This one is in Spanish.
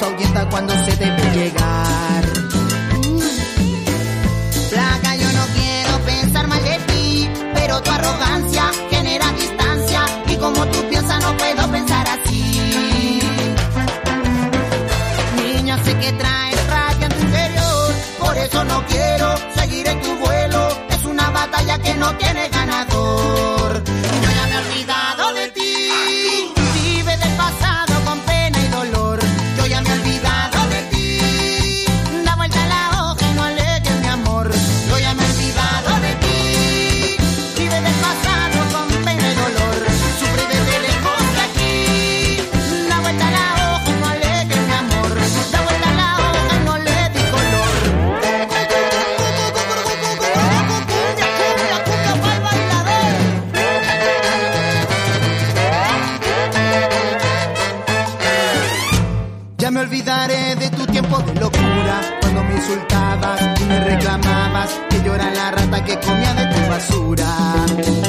voz ahuyenta cuando se te ve llegar. Flaca, yo no quiero pensar mal de ti, pero tu arrogancia genera distancia y como tú piensas no puedo pensar así. Niña, sé que traes rabia en tu interior, por eso no quiero seguir en tu vuelo. Es una batalla que no tiene ganador. Yo ya me he olvidado de ti, vive del pasado con pena y dolor. Yo ya me he olvidado de ti, da vuelta la hoja y no alegues mi amor. Yo ya me he olvidado de ti, vive del pasado con pena y dolor. Sufre desde lejos de aquí, da vuelta la hoja y no alegues mi amor. Da vuelta la hoja y no le di color. Ya me olvidaré de tu tiempo de locura, cuando me insultabas y me reclamabas que yo era la rata que comía de tu basura.